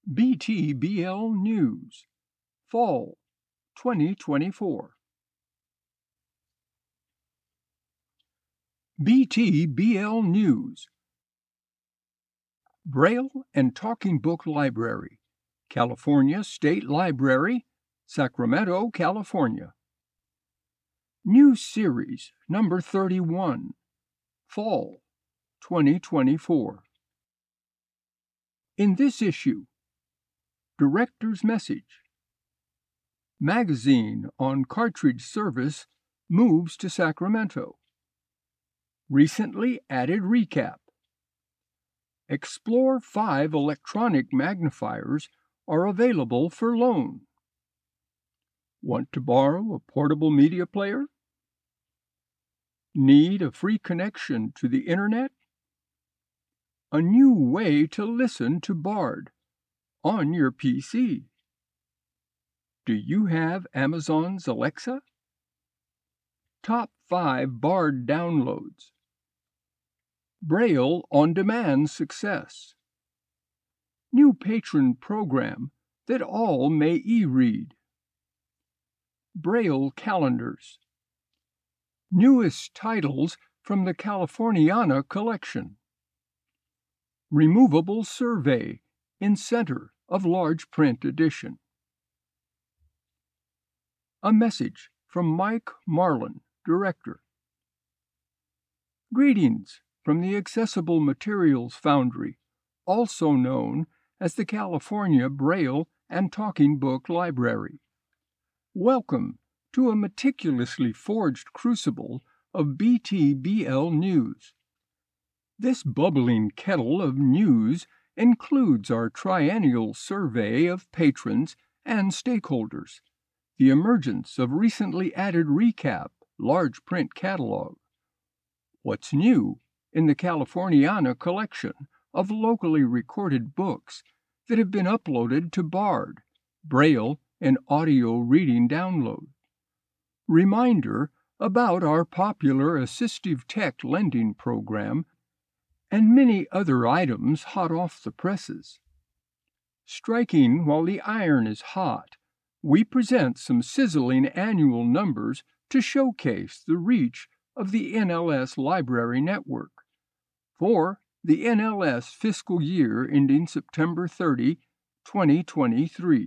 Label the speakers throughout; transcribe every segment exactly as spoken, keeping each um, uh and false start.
Speaker 1: B T B L News, Fall twenty twenty-four. B T B L News, Braille and Talking Book Library, California State Library, Sacramento, California. New Series Number thirty-one, Fall twenty twenty-four. In this issue, Director's Message. Magazine on cartridge service moves to Sacramento. Recently added recap. Explore five electronic magnifiers are available for loan. Want to borrow a portable media player? Need a free connection to the Internet? A new way to listen to Bard on your P C. Do you have Amazon's Alexa? Top five Bard downloads. Braille on-demand success. New patron program that all may e-read. Braille calendars. Newest titles from the Californiana collection. Removable survey in center of large print edition. A message from Mike Marlin, Director. Greetings from the Accessible Materials Foundry, also known as the California Braille and Talking Book Library. Welcome to a meticulously forged crucible of B T B L news. This bubbling kettle of news includes our triennial survey of patrons and stakeholders, the emergence of recently added recap large print catalog, what's new in the Californiana collection of locally recorded books that have been uploaded to Bard, Braille, and audio reading download. Reminder about our popular assistive tech lending program, and many other items hot off the presses. Striking while the iron is hot, we present some sizzling annual numbers to showcase the reach of the N L S Library Network for the N L S fiscal year ending September thirtieth, twenty twenty-three.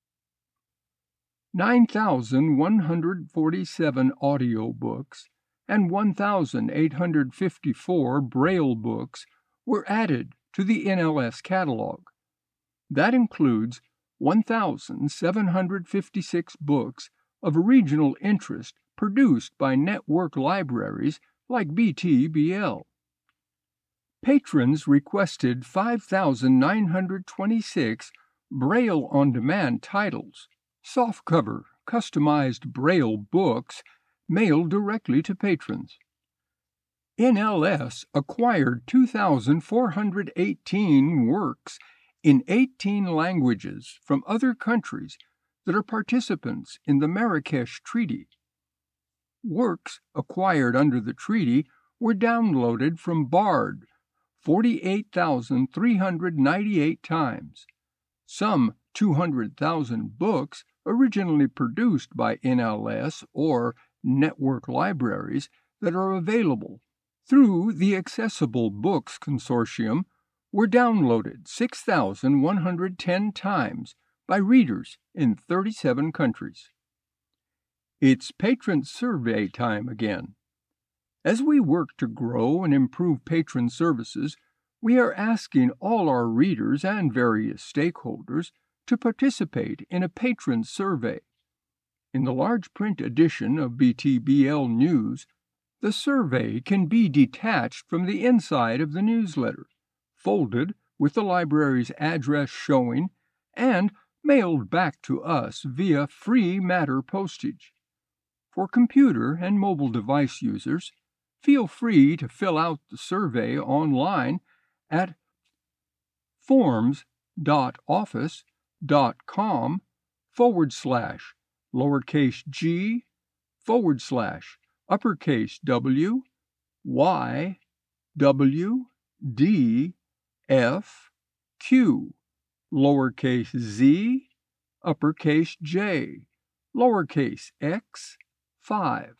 Speaker 1: nine thousand one hundred forty-seven audio books and one thousand eight hundred fifty-four Braille books were added to the N L S catalog. That includes one thousand seven hundred fifty-six books of regional interest produced by network libraries like B T B L. Patrons requested five thousand nine hundred twenty-six Braille on-demand titles, softcover, customized Braille books mailed directly to patrons. N L S acquired two thousand four hundred eighteen works in eighteen languages from other countries that are participants in the Marrakesh Treaty. Works acquired under the treaty were downloaded from Bard forty-eight thousand three hundred ninety-eight times. Some two hundred thousand books originally produced by N L S or network libraries that are available through the Accessible Books Consortium were downloaded six thousand one hundred ten times by readers in thirty-seven countries. It's patron survey time again. As we work to grow and improve patron services, we are asking all our readers and various stakeholders to participate in a patron survey. In the large print edition of B T B L News, the survey can be detached from the inside of the newsletter, folded with the library's address showing, and mailed back to us via free matter postage. For computer and mobile device users, feel free to fill out the survey online at forms.office.com forward slash lowercase g forward slash uppercase W Y W D F Q lowercase z, uppercase j, lowercase x, five.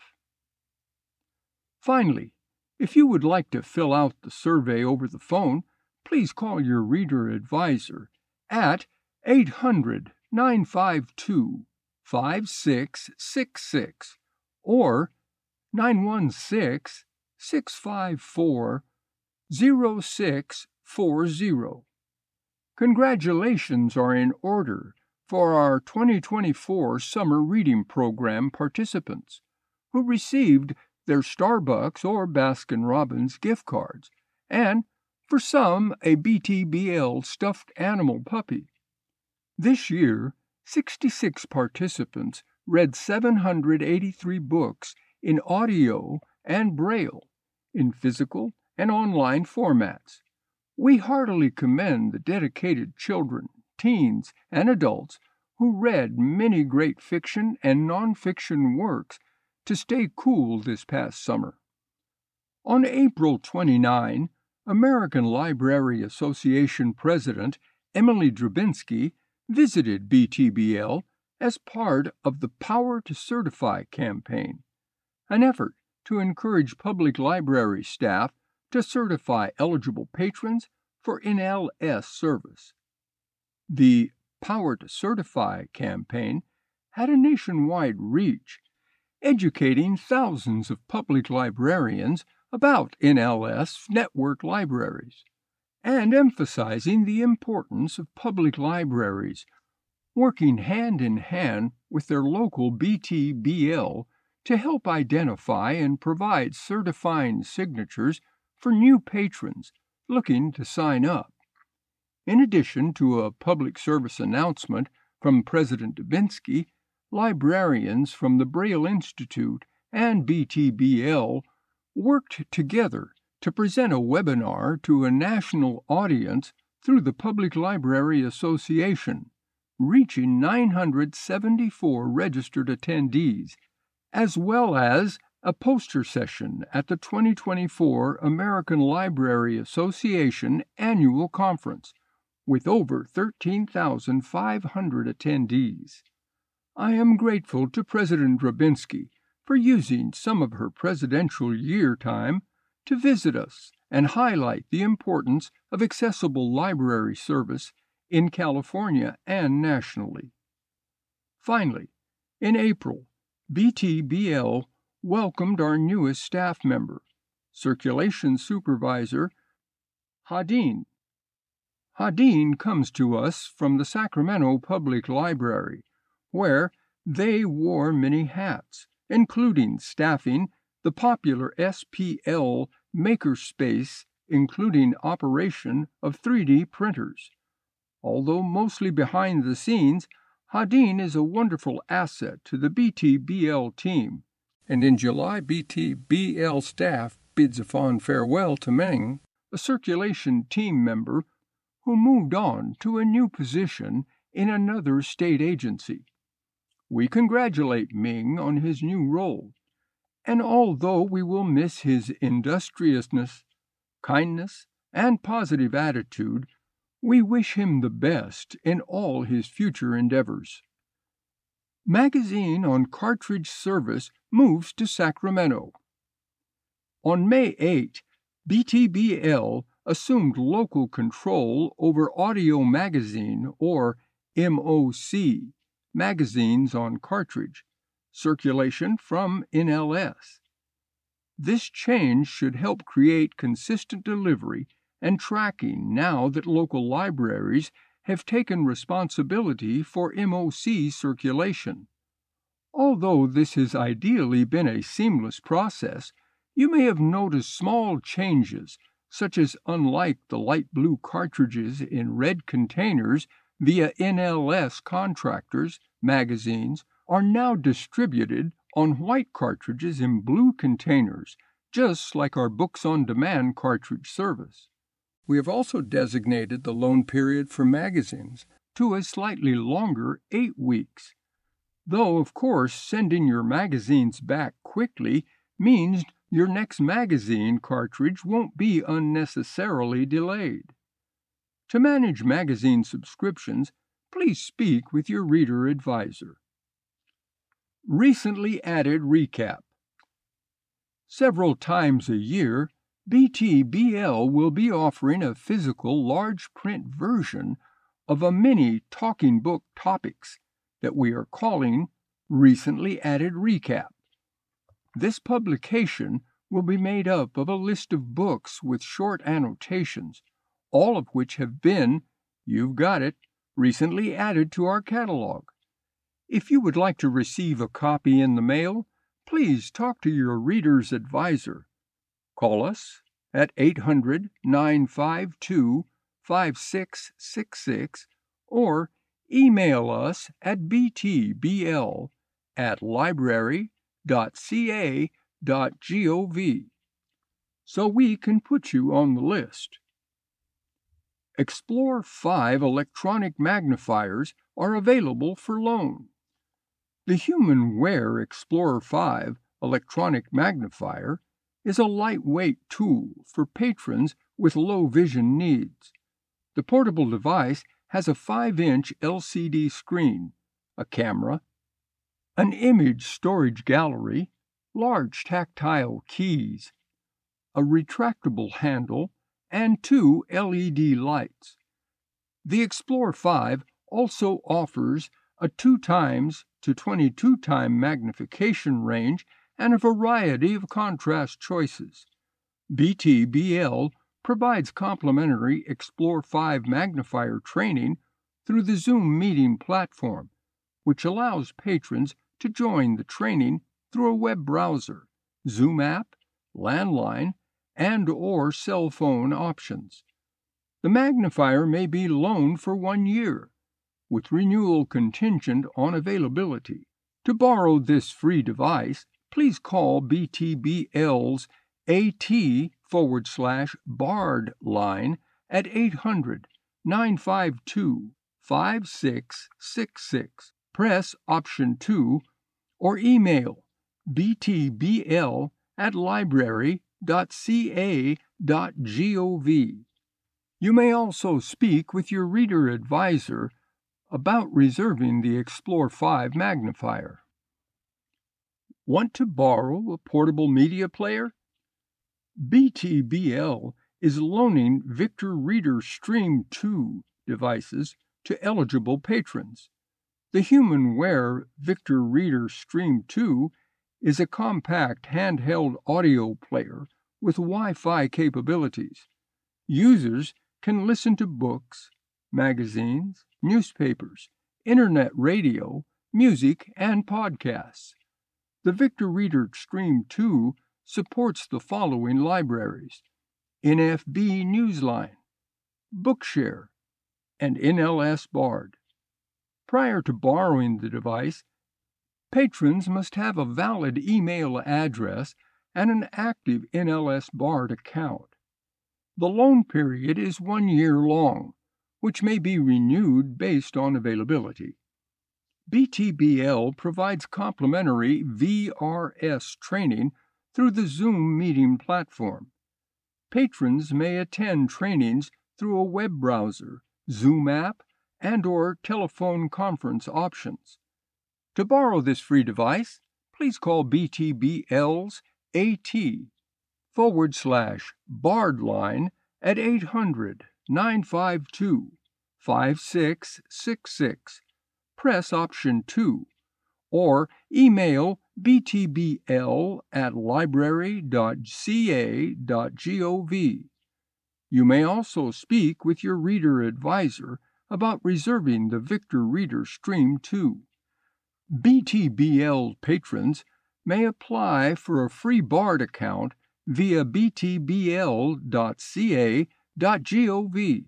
Speaker 1: Finally, if you would like to fill out the survey over the phone, please call your reader advisor at eight hundred, nine five two, five six six six or nine one six, six five four, zero six four zero. Congratulations are in order for our twenty twenty-four Summer Reading Program participants who received their Starbucks or Baskin-Robbins gift cards, and for some a B T B L stuffed animal puppy. This year, sixty-six participants read seven hundred eighty-three books in audio and Braille, in physical and online formats. We heartily commend the dedicated children, teens, and adults who read many great fiction and nonfiction works to stay cool this past summer. On April twenty-ninth, American Library Association President Emily Drabinski visited B T B L as part of the Power to Certify campaign, an effort to encourage public library staff to certify eligible patrons for N L S service. The Power to Certify campaign had a nationwide reach, educating thousands of public librarians about N L S network libraries, and emphasizing the importance of public libraries working hand in hand with their local B T B L to help identify and provide certifying signatures for new patrons looking to sign up. In addition to a public service announcement from President Dubinsky, librarians from the Braille Institute and B T B L worked together to present a webinar to a national audience through the Public Library Association, reaching nine hundred seventy-four registered attendees, as well as a poster session at the twenty twenty-four American Library Association Annual Conference, with over thirteen thousand five hundred attendees. I am grateful to President Drabinski for using some of her presidential year time to visit us and highlight the importance of accessible library service in California and nationally. Finally, in April, B T B L welcomed our newest staff member, Circulation Supervisor Hadeen. Hadeen comes to us from the Sacramento Public Library, where they wore many hats, including staffing the popular S P L makerspace, including operation of three D printers. Although mostly behind the scenes, Hadeen is a wonderful asset to the B T B L team, and in July B T B L staff bids a fond farewell to Meng, a circulation team member who moved on to a new position in another state agency. We congratulate Ming on his new role, and although we will miss his industriousness, kindness, and positive attitude, we wish him the best in all his future endeavors. Magazine on Cartridge Service moves to Sacramento. On May eighth, B T B L assumed local control over Audio Magazine, or M O C, magazines on cartridge, circulation from N L S. This change should help create consistent delivery and tracking now that local libraries have taken responsibility for M O C circulation. Although this has ideally been a seamless process, you may have noticed small changes, such as unlike the light blue cartridges in red containers via N L S contractors, magazines are now distributed on white cartridges in blue containers, just like our Books on Demand cartridge service. We have also designated the loan period for magazines to a slightly longer eight weeks, though, of course, sending your magazines back quickly means your next magazine cartridge won't be unnecessarily delayed. To manage magazine subscriptions, please speak with your reader advisor. Recently added recap. Several times a year, B T B L will be offering a physical large print version of a mini talking book topics that we are calling Recently Added Recap. This publication will be made up of a list of books with short annotations, all of which have been, you've got it, recently added to our catalog. If you would like to receive a copy in the mail, please talk to your reader's advisor. Call us at eight hundred, nine five two, five six six six or email us at b t b l at library dot c a dot gov so we can put you on the list. Explore five electronic magnifiers are available for loan. The HumanWare Explorer five electronic magnifier is a lightweight tool for patrons with low vision needs. The portable device has a five inch L C D screen, a camera, an image storage gallery, large tactile keys, a retractable handle, and two L E D lights. The Explorer five also offers a two times to twenty-two time magnification range and a variety of contrast choices. B T B L provides complimentary Explorer five magnifier training through the Zoom meeting platform, which allows patrons to join the training through a web browser, Zoom app, landline, and or cell phone options. The magnifier may be loaned for one year, with renewal contingent on availability. To borrow this free device, please call B T B L's AT forward slash BARD line at eight hundred, nine five two, five six six six. Press option two or email b t b l at library dot c a dot gov. You may also speak with your reader advisor about reserving the Explorer five magnifier. Want to borrow a portable media player? B T B L is loaning Victor Reader Stream two devices to eligible patrons. The HumanWare Victor Reader Stream two is a compact handheld audio player with Wi-Fi capabilities. Users can listen to books, magazines, newspapers, internet radio, music, and podcasts. The Victor Reader Stream two supports the following libraries: N F B Newsline, Bookshare, and N L S Bard. Prior to borrowing the device, patrons must have a valid email address and an active N L S Bard account. The loan period is one year long, which may be renewed based on availability. B T B L provides complimentary V R S training through the Zoom meeting platform. Patrons may attend trainings through a web browser, Zoom app, and or telephone conference options. To borrow this free device, please call B T B L's AT forward slash BARD line at eight hundred, nine five two, five six six six. Press option two or email b t b l at library dot c a dot gov. You may also speak with your reader advisor about reserving the Victor Reader Stream two. B T B L patrons may apply for a free BARD account via b t b l dot c a dot gov.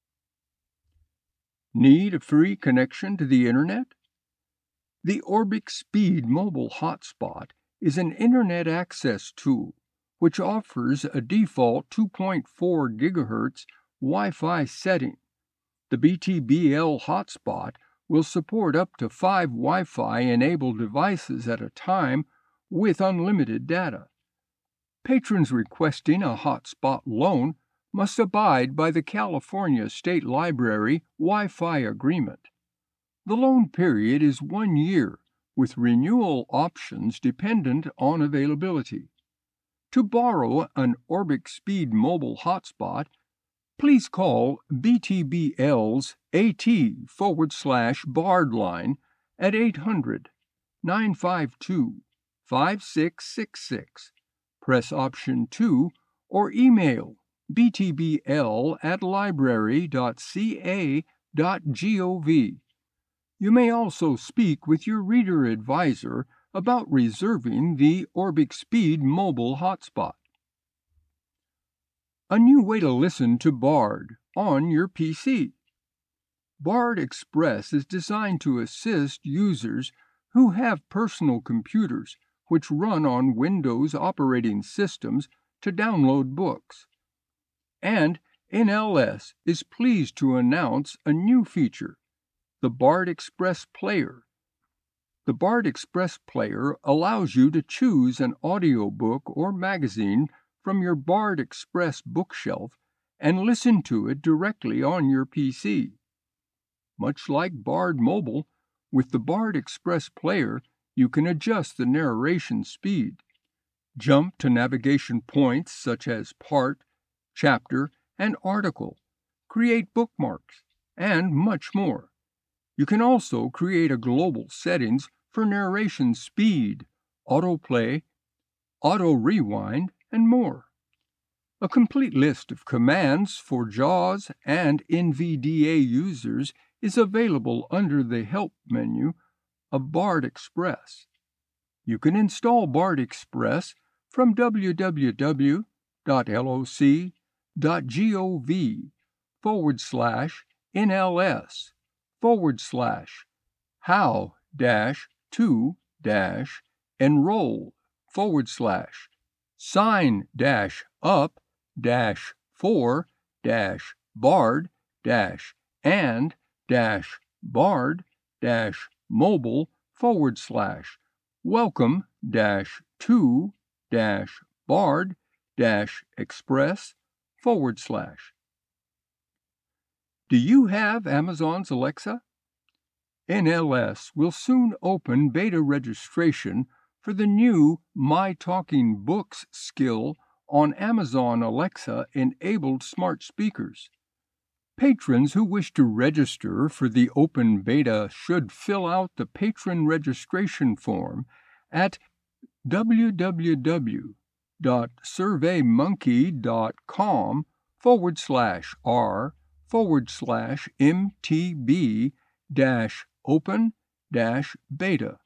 Speaker 1: Need a free connection to the Internet? The Orbic Speed Mobile Hotspot is an Internet access tool which offers a default two point four gigahertz Wi-Fi setting. The B T B L hotspot will support up to five Wi-Fi enabled devices at a time with unlimited data. Patrons requesting a hotspot loan must abide by the California State Library Wi-Fi agreement. The loan period is one year, with renewal options dependent on availability. To borrow an Orbic Speed mobile hotspot, please call B T B L's AT forward slash BARD line at eight hundred, nine five two, five six six six. Press option two or email b t b l at library dot c a dot gov. You may also speak with your reader advisor about reserving the Orbic Speed mobile hotspot. A new way to listen to BARD on your P C. BARD Express is designed to assist users who have personal computers which run on Windows operating systems to download books. And N L S is pleased to announce a new feature, the BARD Express Player. The BARD Express Player allows you to choose an audiobook or magazine from your BARD Express bookshelf and listen to it directly on your P C. Much like BARD Mobile, with the BARD Express Player, you can adjust the narration speed, jump to navigation points such as part, chapter, and article, create bookmarks, and much more. You can also create a global settings for narration speed, autoplay, auto rewind, and more. A complete list of commands for JAWS and N V D A users is available under the Help menu of BARD Express. You can install BARD Express from w w w dot loc dot gov forward slash nls forward slash how dash to dash enroll forward slash sign dash up dash for dash bard dash and dash bard dash mobile forward slash welcome dash to dash bard dash express forward slash. Do you have Amazon's Alexa? N L S will soon open beta registration for the new My Talking Books skill on Amazon Alexa-enabled smart speakers. Patrons who wish to register for the open beta should fill out the patron registration form at w w w dot surveymonkey dot com forward slash r forward slash mtb dash open dash beta.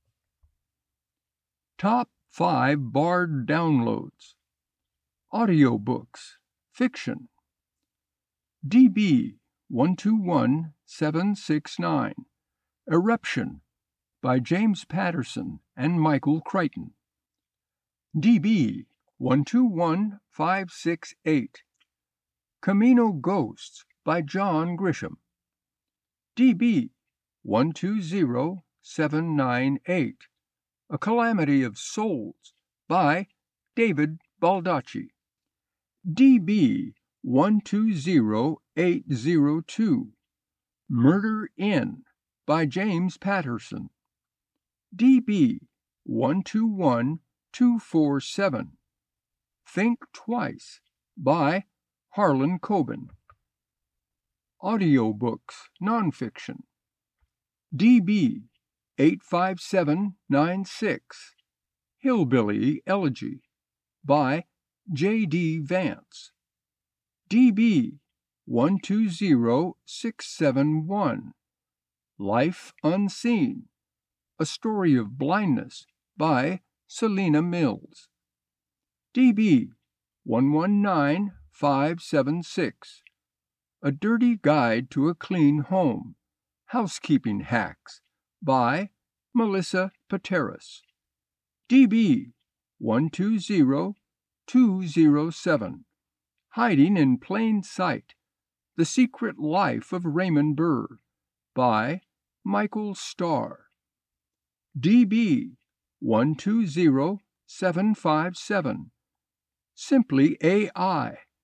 Speaker 1: Top five BARD downloads. Audiobooks, fiction. D B one two one seven six nine, Eruption by James Patterson and Michael Crichton. D B one two one five six eight, Camino Ghosts by John Grisham. D B one two zero seven nine eight, A Calamity of Souls by David Baldacci. D B one two zero eight zero two, Murder In by James Patterson. D B one two one two four seven, Think Twice by Harlan Coben. Audiobooks, nonfiction. D B eight five seven nine six, Hillbilly Elegy by J D Vance. D B one two zero six seven one, Life Unseen, A Story of Blindness by Selena Mills. D B one one nine five seven six, A Dirty Guide to a Clean Home, Housekeeping Hacks by Melissa Pateras. D B one two zero two zero seven, Hiding in Plain Sight, The Secret Life of Raymond Burr by Michael Starr. D B one two zero seven five seven, Simply A I,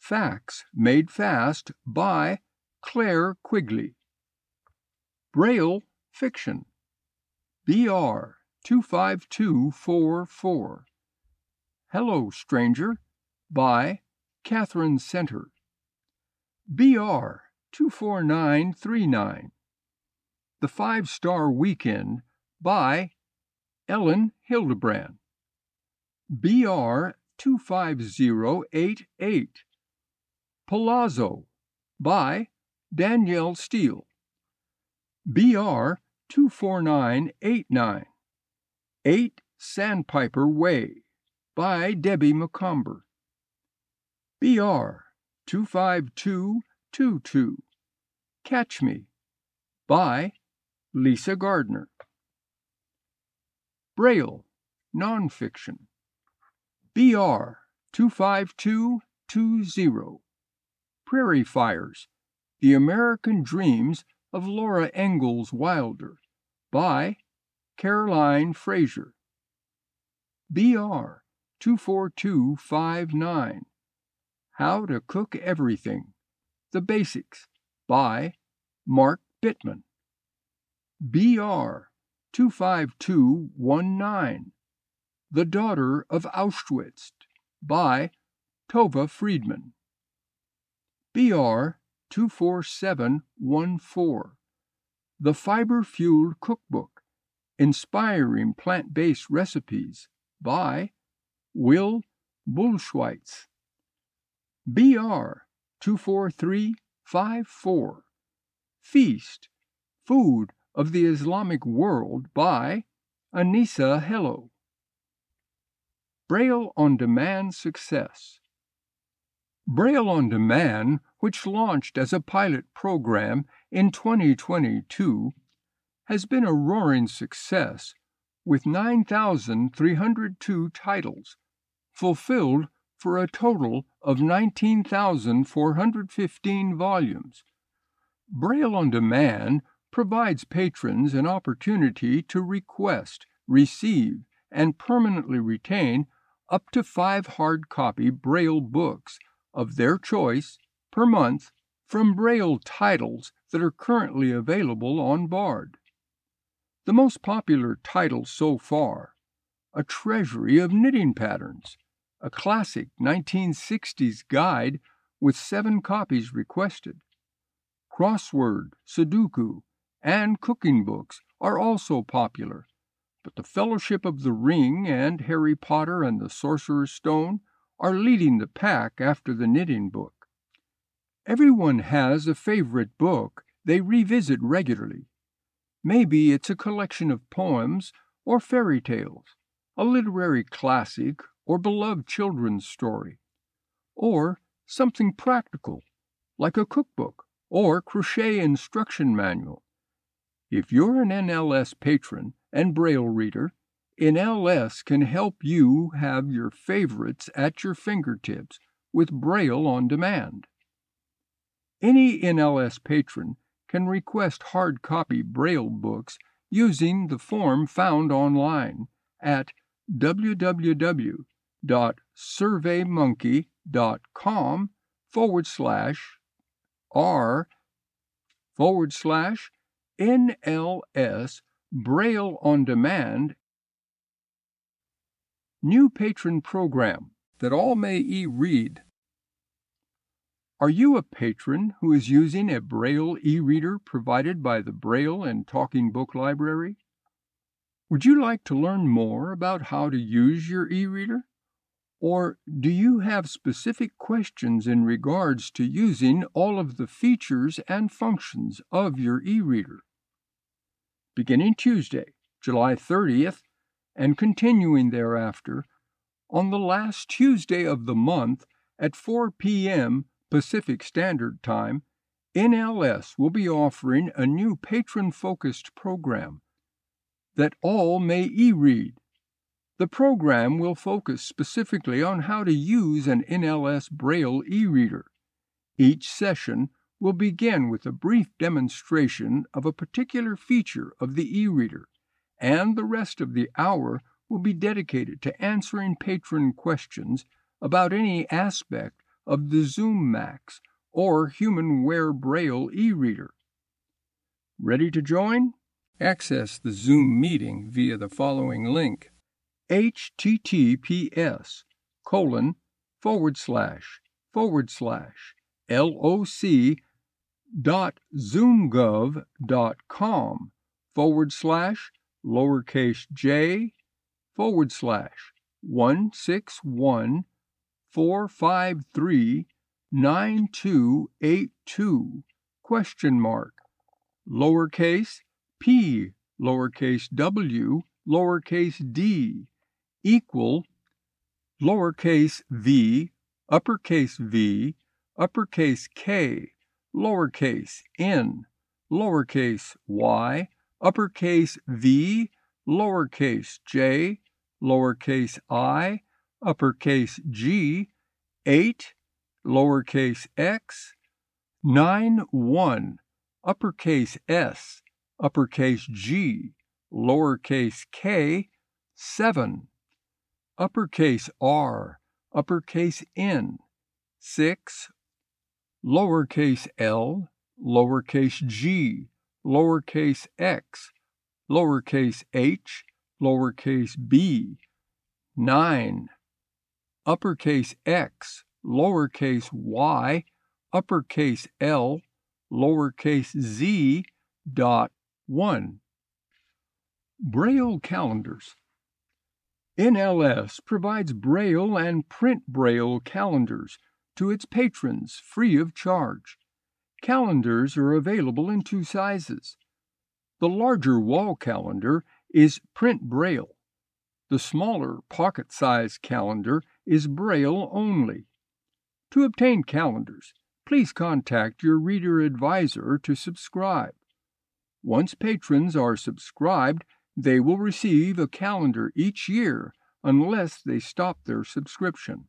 Speaker 1: Facts Made Fast by Claire Quigley. Braille Fiction, B R two five two four four. Hello, Stranger, by Catherine Center. B R two four nine three nine. The Five-Star Weekend, by Ellen Hildebrand. B R two five zero eight eight. Palazzo, by Danielle Steele. B R two four nine eight nine. eight Sandpiper Way, by Debbie McComber. B R two five two two two. Catch Me, by Lisa Gardner. Braille Nonfiction, B R two five two two zero. Prairie Fires, The American Dreams of Laura Ingalls Wilder, by Caroline Fraser. B R two four two five nine. How to Cook Everything, The Basics, by Mark Bittman. B R two five two one nine. The Daughter of Auschwitz, by Tova Friedman. B R two four seven one four. The Fiber-Fueled Cookbook, Inspiring Plant-Based Recipes, by Will Bulschweitz. B R two four three five four. Feast, Food of the Islamic World, by Anissa Hello. Braille on Demand Success. Braille on Demand, which launched as a pilot program in twenty twenty-two, has been a roaring success with nine thousand three hundred two titles, fulfilled for a total of nineteen thousand four hundred fifteen volumes. Braille on Demand provides patrons an opportunity to request, receive, and permanently retain up to five hard-copy Braille books of their choice per month from Braille titles that are currently available on Bard. The most popular titles so far: A Treasury of Knitting Patterns, a classic nineteen sixties guide with seven copies requested. Crossword, Sudoku, and cooking books are also popular, but The Fellowship of the Ring and Harry Potter and the Sorcerer's Stone are leading the pack after the knitting book. Everyone has a favorite book they revisit regularly. Maybe it's a collection of poems or fairy tales, a literary classic or beloved children's story, or something practical like a cookbook or crochet instruction manual. If you're an N L S patron and Braille reader, N L S can help you have your favorites at your fingertips with Braille on Demand. Any N L S patron can request hard copy Braille books using the form found online at www.surveymonkey.com forward slash r forward slash NLS Braille on Demand. New patron program that all may e-read. Are you a patron who is using a Braille e-reader provided by the Braille and Talking Book Library? Would you like to learn more about how to use your e-reader? Or do you have specific questions in regards to using all of the features and functions of your e-reader? Beginning Tuesday, July thirtieth, and continuing thereafter, on the last Tuesday of the month at four p.m. Pacific Standard Time, N L S will be offering a new patron-focused program that all may e-read. The program will focus specifically on how to use an N L S Braille e-reader. Each session will begin with a brief demonstration of a particular feature of the e-reader, and the rest of the hour will be dedicated to answering patron questions about any aspect of the Zoom Max or HumanWare Braille e-reader. Ready to join? Access the Zoom meeting via the following link: https colon forward slash forward slash loc dot zoomgov dot com forward slash lowercase j forward slash one six one four five three nine two eight two question mark lowercase p lowercase w lowercase d equal lowercase v uppercase v uppercase k lowercase n lowercase y uppercase v lowercase j lowercase I uppercase g eight lowercase x nine one uppercase s uppercase g lowercase k seven uppercase r uppercase n six lowercase l lowercase g lowercase x lowercase h lowercase b nine uppercase x lowercase y uppercase l lowercase z dot one. Braille calendars. N L S provides Braille and print Braille calendars to its patrons free of charge. Calendars are available in two sizes. The larger wall calendar is print Braille. The smaller pocket-sized calendar is Braille only. To obtain calendars, please contact your reader advisor to subscribe. Once patrons are subscribed, they will receive a calendar each year unless they stop their subscription.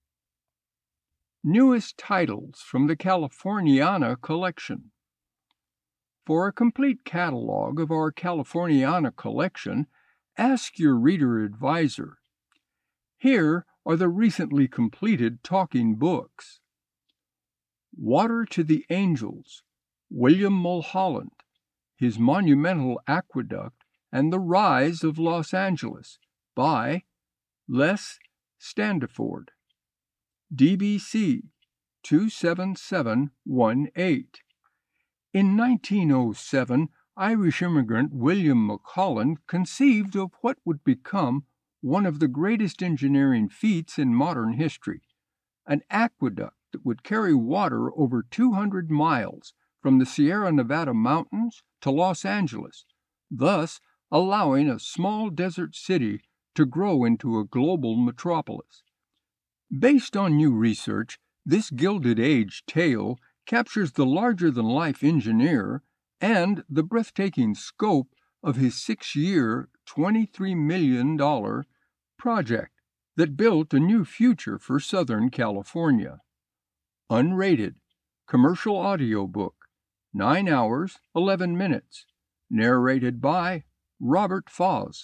Speaker 1: Newest titles from the Californiana collection. For a complete catalog of our Californiana collection, ask your reader advisor. Here are the recently completed talking books. Water to the Angels, William Mulholland, His Monumental Aqueduct and the Rise of Los Angeles, by Les Standiford. D B C two seven seven one eight. In nineteen oh seven, Irish immigrant William Mulholland conceived of what would become one of the greatest engineering feats in modern history, an aqueduct that would carry water over two hundred miles from the Sierra Nevada mountains to Los Angeles, thus allowing a small desert city to grow into a global metropolis. Based on new research, this Gilded Age tale captures the larger-than-life engineer and the breathtaking scope of his six-year, twenty-three million dollars project that built a new future for Southern California. Unrated, commercial audiobook, nine hours, eleven minutes, narrated by Robert Foss.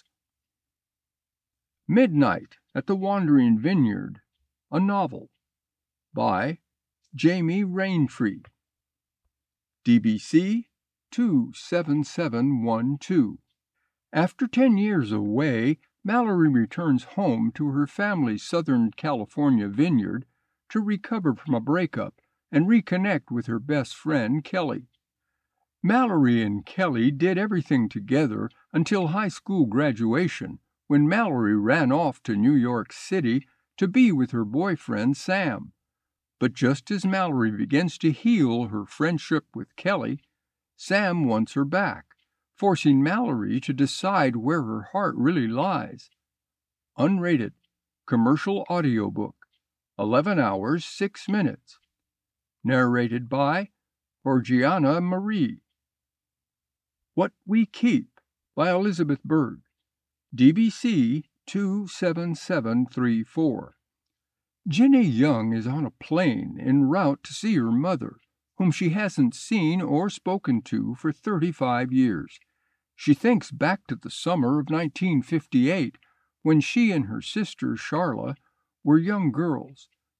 Speaker 1: Midnight at the Wandering Vineyard, a novel, by Jamie Raintree. D B C two seven seven one two. After ten years away, Mallory returns home to her family's Southern California vineyard to recover from a breakup and reconnect with her best friend, Kelly. Mallory and Kelly did everything together until high school graduation, when Mallory ran off to New York City to be with her boyfriend, Sam. But just as Mallory begins to heal her friendship with Kelly, Sam wants her back, forcing Mallory to decide where her heart really lies. Unrated, commercial audiobook, eleven hours, six minutes. Narrated by Georgiana Marie. What We Keep, by Elizabeth Berg. D B C two seven seven three four. Jenny Young is on a plane en route to see her mother, whom she hasn't seen or spoken to for thirty-five years. She thinks back to the summer of nineteen fifty-eight, when she and her sister, Charla, were young girls,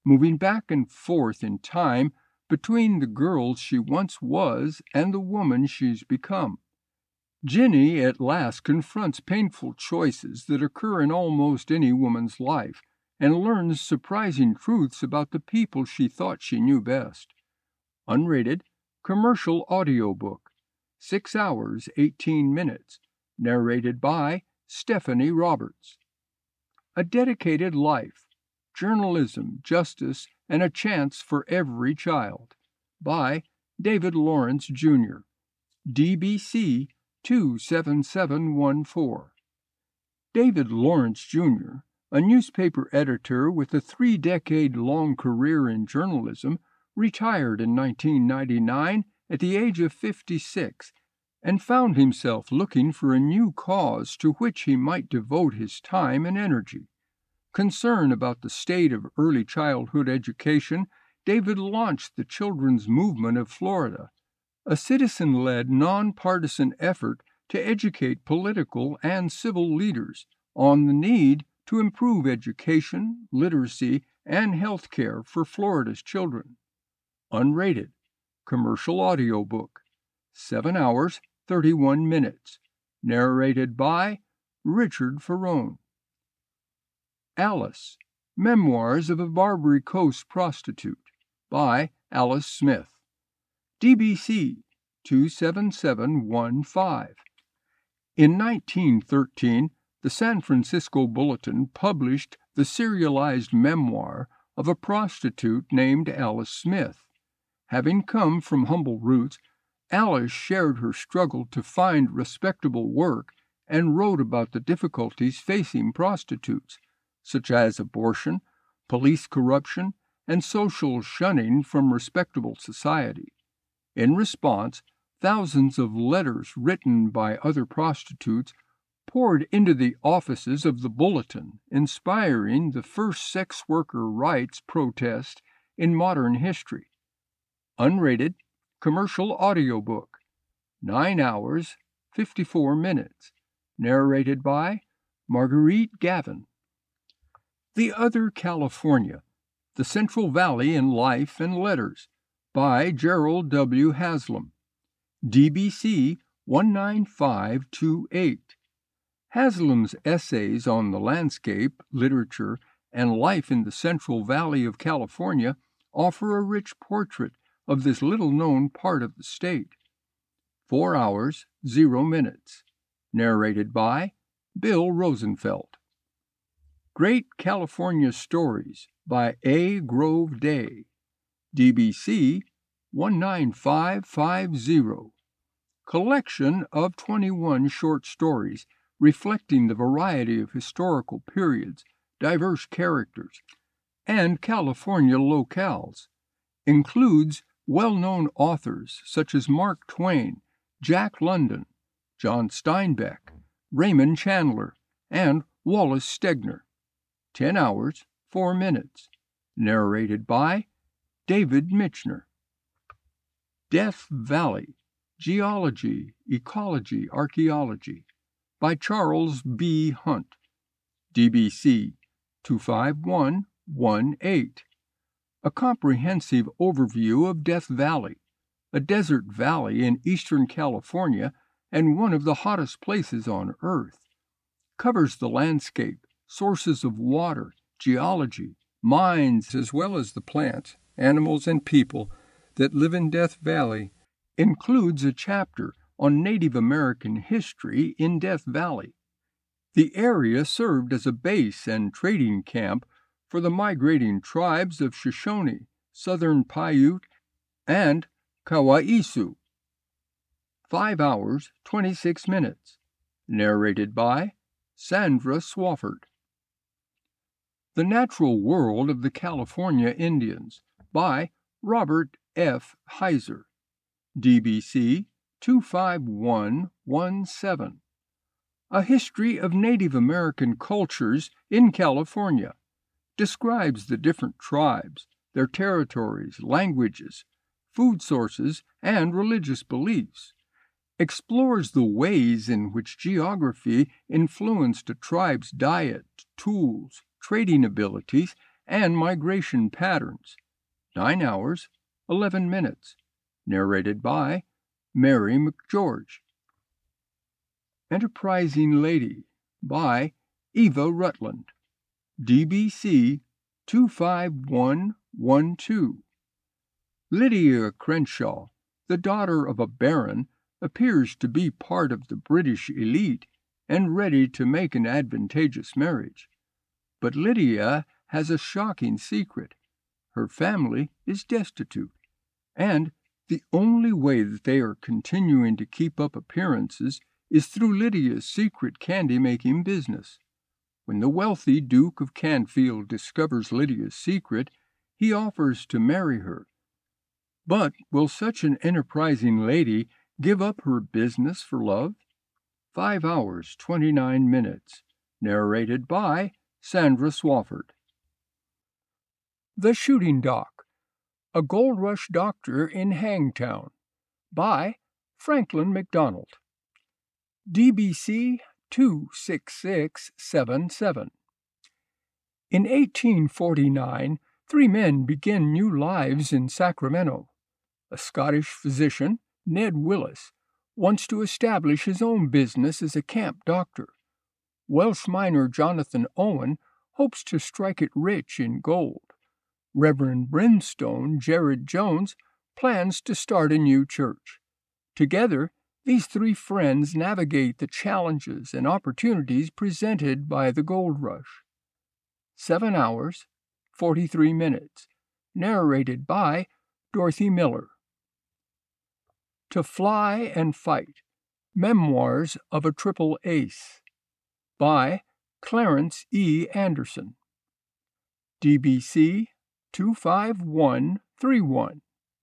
Speaker 1: moving back and forth in time between the girl she once was and the woman she's become. Ginny at last confronts painful choices that occur in almost any woman's life and learns surprising truths about the people she thought she knew best. Unrated, commercial audiobook, six hours, eighteen minutes, narrated by Stephanie Roberts. A Dedicated Life, Journalism, Justice, and a Chance for Every Child, by David Lawrence, Junior, D B C two seven seven one four. David Lawrence, Junior, a newspaper editor with a three-decade-long career in journalism, retired in nineteen ninety-nine at the age of fifty-six and found himself looking for a new cause to which he might devote his time and energy. Concerned about the state of early childhood education, David launched the Children's Movement of Florida, a citizen-led, nonpartisan effort to educate political and civil leaders on the need to improve education, literacy, and health care for Florida's children. Unrated, commercial audiobook, seven hours, thirty-one minutes, narrated by Richard Ferrone. Alice, Memoirs of a Barbary Coast Prostitute, by Alice Smith, D B C two seven seven one five. In nineteen thirteen, the San Francisco Bulletin published the serialized memoir of a prostitute named Alice Smith. Having come from humble roots, Alice shared her struggle to find respectable work and wrote about the difficulties facing prostitutes, such as abortion, police corruption, and social shunning from respectable society. In response, thousands of letters written by other prostitutes poured into the offices of the Bulletin, inspiring the first sex worker rights protest in modern history. Unrated, commercial audiobook, nine hours, fifty-four minutes, narrated by Marguerite Gavin. The Other California, The Central Valley in Life and Letters, by Gerald W. Haslam, D B C one nine five two eight. Haslam's essays on the landscape, literature, and life in the Central Valley of California offer a rich portrait of this little-known part of the state. Four hours, zero minutes. Narrated by Bill Rosenfeld. Great California Stories by A. Grove Day, D B C one nine five five zero. Collection of twenty-one short stories reflecting the variety of historical periods, diverse characters, and California locales. Includes well-known authors such as Mark Twain, Jack London, John Steinbeck, Raymond Chandler, and Wallace Stegner. Ten hours, four minutes. Narrated by David Michener. Death Valley, Geology, Ecology, Archaeology, by Charles B. Hunt, D B C two five one one eight. A comprehensive overview of Death Valley, a desert valley in eastern California and one of the hottest places on Earth. Covers the landscape, sources of water, geology, mines, as well as the plants, animals, and people that live in Death Valley. Includes a chapter on Native American history in Death Valley. The area served as a base and trading camp for the migrating tribes of Shoshone, Southern Paiute, and Kawaiisu. Five hours, twenty-six minutes. Narrated by Sandra Swafford. The Natural World of the California Indians, by Robert F. Heiser, D B C two five one one seven. A History of Native American Cultures in California. Describes the different tribes, their territories, languages, food sources, and religious beliefs. Explores the ways in which geography influenced a tribe's diet, tools, trading abilities, and migration patterns. nine hours, eleven minutes. Narrated by Mary McGeorge. Enterprising Lady by Eva Rutland. D B C two five one one two. Lydia Crenshaw, the daughter of a baron, appears to be part of the British elite and ready to make an advantageous marriage. But Lydia has a shocking secret. Her family is destitute, and the only way that they are continuing to keep up appearances is through Lydia's secret candy-making business. When the wealthy Duke of Canfield discovers Lydia's secret, he offers to marry her. But will such an enterprising lady give up her business for love? Five hours, twenty-nine minutes. Narrated by Sandra Swafford. The Shooting Dock, A Gold Rush Doctor in Hangtown, by Franklin MacDonald. D B C two six six seven seven. In eighteen forty-nine, three men begin new lives in Sacramento. A Scottish physician, Ned Willis, wants to establish his own business as a camp doctor. Welsh miner Jonathan Owen hopes to strike it rich in gold. Reverend Brimstone Jared Jones plans to start a new church. Together, these three friends navigate the challenges and opportunities presented by the gold rush. Seven hours, forty-three minutes. Narrated by Dorothy Miller. To Fly and Fight, Memoirs of a Triple Ace, by Clarence E. Anderson. D B C two five one three one.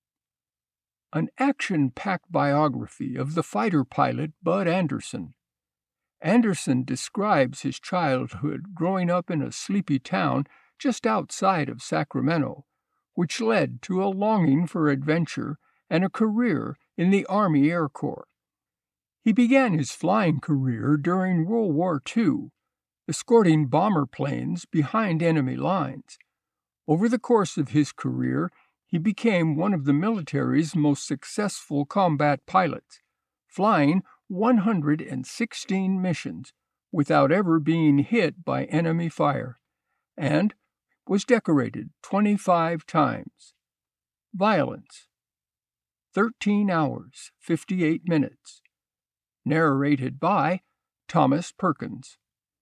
Speaker 1: An action-packed biography of the fighter pilot Bud Anderson. Anderson describes his childhood growing up in a sleepy town just outside of Sacramento, which led to a longing for adventure and a career in the Army Air Corps. He began his flying career during World War Two, escorting bomber planes behind enemy lines. Over the course of his career, he became one of the military's most successful combat pilots, flying one hundred sixteen missions without ever being hit by enemy fire, and was decorated twenty-five times. Violence. thirteen hours, fifty-eight minutes. Narrated by Thomas Perkins.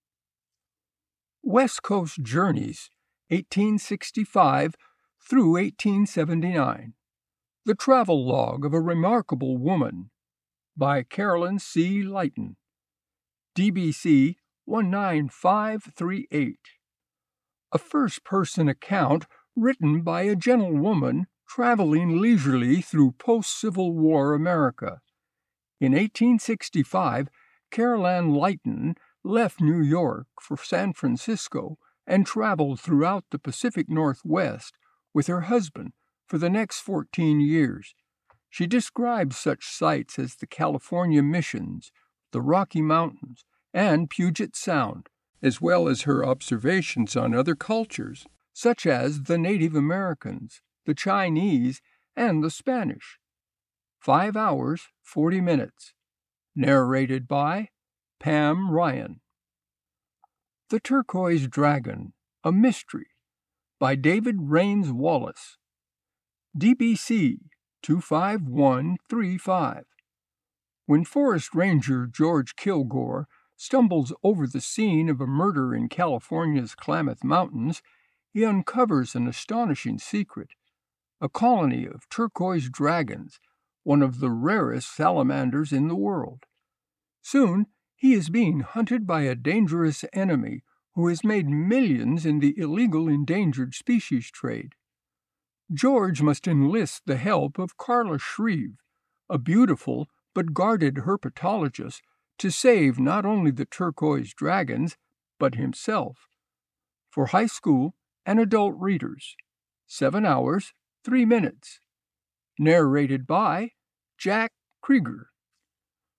Speaker 1: West Coast Journeys, eighteen sixty-five through eighteen seventy-nine. The Travel Log of a Remarkable Woman, by Carolyn C. Lighton. D B C one nine five three eight. A first-person account written by a gentlewoman traveling leisurely through post-Civil War America. In eighteen sixty-five, Carol Ann Lighton left New York for San Francisco and traveled throughout the Pacific Northwest with her husband for the next fourteen years. She describes such sites as the California Missions, the Rocky Mountains, and Puget Sound, as well as her observations on other cultures, such as the Native Americans, the Chinese, and the Spanish. Five hours, forty minutes. Narrated by Pam Ryan. The Turquoise Dragon, A Mystery, by David Rains Wallace. D B C two five one three five. When Forest Ranger George Kilgore stumbles over the scene of a murder in California's Klamath Mountains, he uncovers an astonishing secret: a colony of turquoise dragons, one of the rarest salamanders in the world. Soon, he is being hunted by a dangerous enemy who has made millions in the illegal endangered species trade. George must enlist the help of Carla Shreve, a beautiful but guarded herpetologist, to save not only the turquoise dragons, but himself. For high school and adult readers. Seven hours, three minutes. Narrated by Jack Krieger.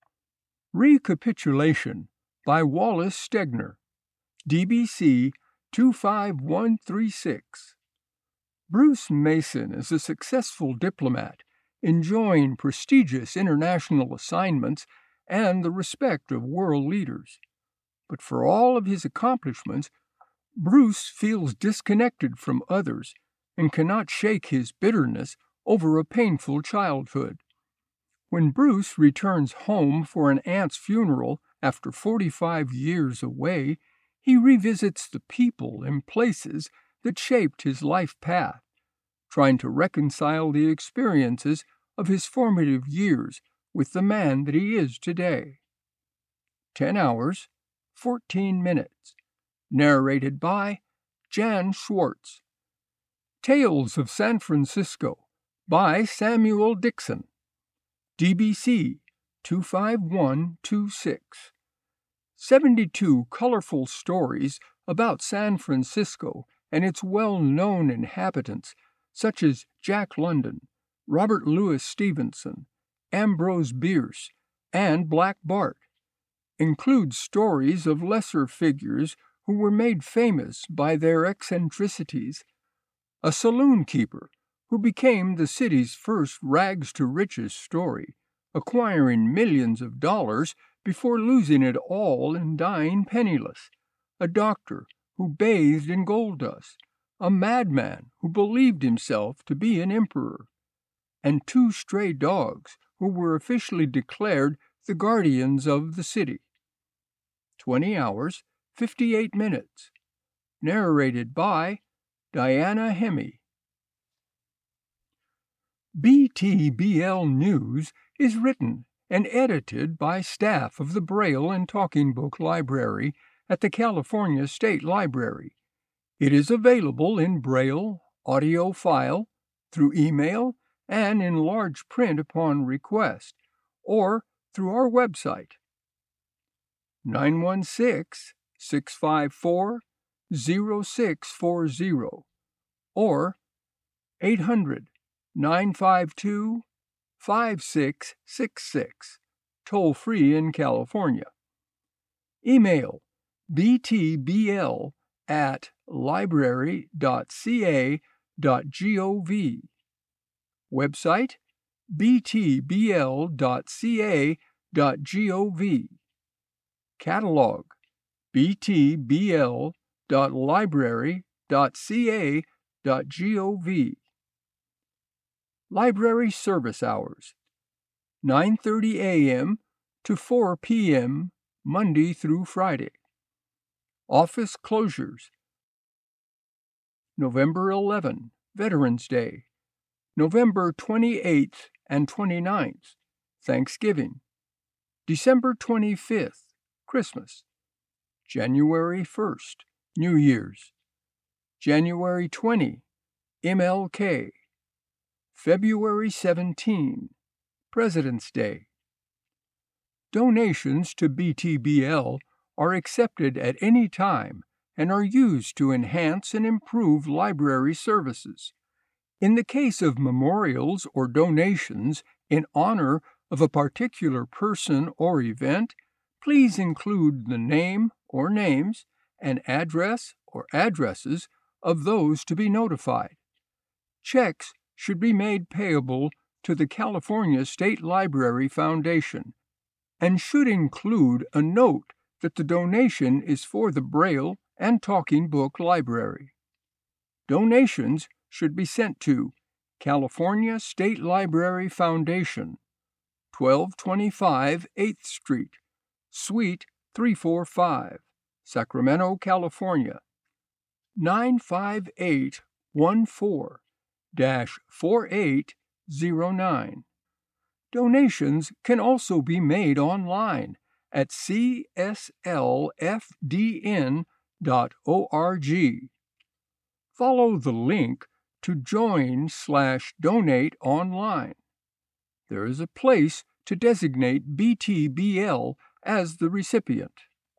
Speaker 1: Recapitulation by Wallace Stegner. D B C two five one three six. Bruce Mason is a successful diplomat, enjoying prestigious international assignments and the respect of world leaders. But for all of his accomplishments, Bruce feels disconnected from others and cannot shake his bitterness over a painful childhood. When Bruce returns home for an aunt's funeral after forty-five years away, he revisits the people and places that shaped his life path, trying to reconcile the experiences of his formative years with the man that he is today. Ten hours, fourteen minutes. Narrated by Jan Schwartz. Tales of San Francisco by Samuel Dixon. D B C two five one two six. seventy-two colorful stories about San Francisco and its well-known inhabitants, such as Jack London, Robert Louis Stevenson, Ambrose Bierce, and Black Bart, include stories of lesser figures who were made famous by their eccentricities. A saloon keeper who became the city's first rags-to-riches story, acquiring millions of dollars before losing it all and dying penniless. A doctor who bathed in gold dust. A madman who believed himself to be an emperor. And two stray dogs who were officially declared the guardians of the city. Twenty hours, fifty-eight minutes. Narrated by Diana Hemme. B T B L News is written and edited by staff of the Braille and Talking Book Library at the California State Library. It is available in Braille, audio file, through email, and in large print upon request, or through our website. nine one six, six five four, zero six four zero or eight hundred, nine five two, five six six six, toll free in California. Email btbl at library dot c a dot gov. Website btbl dot c a dot gov. Catalog btbl dot library dot c a dot gov. Library service hours: nine thirty a.m. to four p.m. Monday through Friday. Office closures: November eleventh, Veterans Day. November twenty-eighth and twenty-ninth, Thanksgiving. December twenty-fifth, Christmas. January first, New Year's. January twentieth, M L K. February seventeenth, President's Day. Donations to B T B L are accepted at any time and are used to enhance and improve library services. In the case of memorials or donations in honor of a particular person or event, please include the name or names and address or addresses of those to be notified. Checks should be made payable to the California State Library Foundation and should include a note that the donation is for the Braille and Talking Book Library. Donations should be sent to California State Library Foundation, twelve twenty-five eighth Street, Suite three forty-five, Sacramento, California, nine five eight one four dash four eight zero nine. Donations can also be made online at c s l f d n dot org. Follow the link to join slash donate online. There is a place to designate B T B L as the recipient.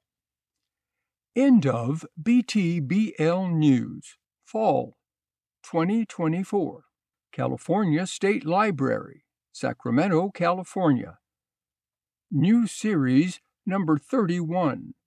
Speaker 1: End of B T B L News, Fall twenty twenty-four. California State Library, Sacramento, California. New Series Number thirty-one.